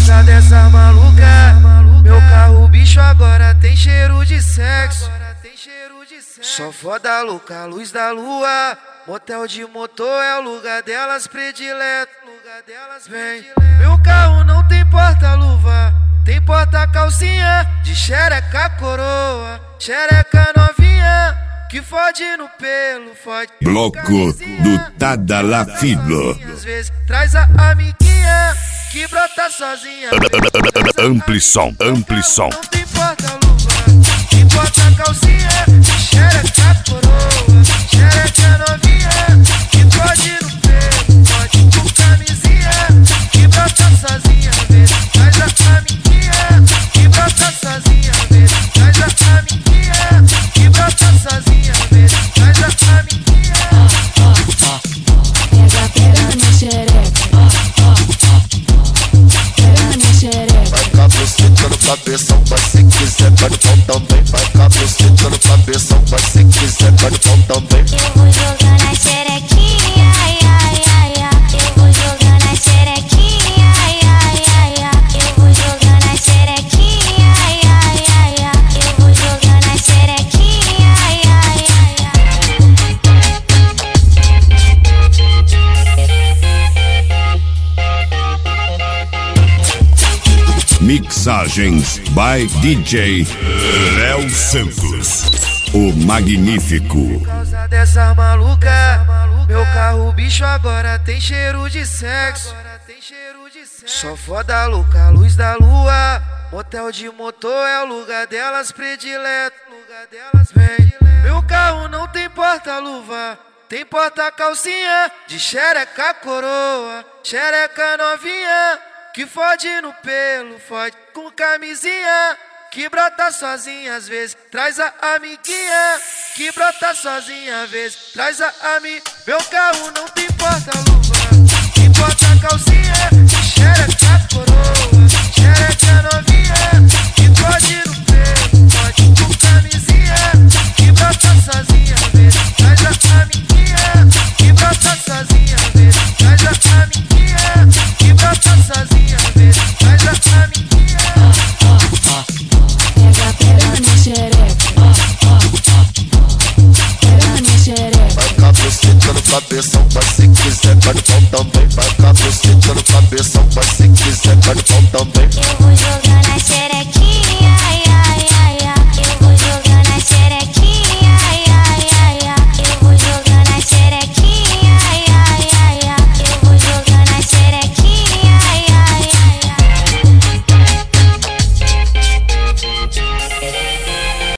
causa dessa maluca, meu carro bicho agora tem cheiro de sexo. Só foda louca, luz da lua, motel de motor é o lugar delas predileto. Vem, meu carro não tem porta-luva, tem porta-calcinha de xereca coroa, xereca novinha que fode no pelo, fode. Bloco do Tadalafilo. Às vezes traz a amiguinha que brota sozinha. Ampli som, ampli som. Não tem porta-luva, tem porta-calcinha de xereca coroa, xereca novinha que fode no pelo, fode com camisinha que brota sozinha. Às vezes traz a amiguinha que brota sozinha. Às vezes traz a amiguinha que brota sozinha. Às vezes traz a amiguinha. Pega na minha xereca, pega na minha xereca. Vai cabuceta no cabeção, mas se quiser vai no pau também. Vai cabuceta no cabeção, mas se quiser vai no pau também. Eu vou jogar na xerequinha, ai, ai, ai, ai. Eu vou jogar na xerequinha, ai, ai, ai, ai. Eu vou jogar na xerequinha, ai, ai, ai, ai. Eu vou jogar na xerequinha, ai, ai, ai, Mixagens by DJ Léo Santos, o magnífico. Por causa dessa maluca, meu carro bicho agora tem cheiro de sexo. Só foda louca, luz da lua, motel de motor é o lugar delas predileto. Vem, meu carro não tem porta-luva, tem porta-calcinha de xereca coroa, xereca novinha que fode no pelo, fode com camisinha que brota sozinha. Às vezes traz a amiguinha que brota sozinha. Às vezes traz a ami. Meu carro não tem porta-luva, tem porta-calcinha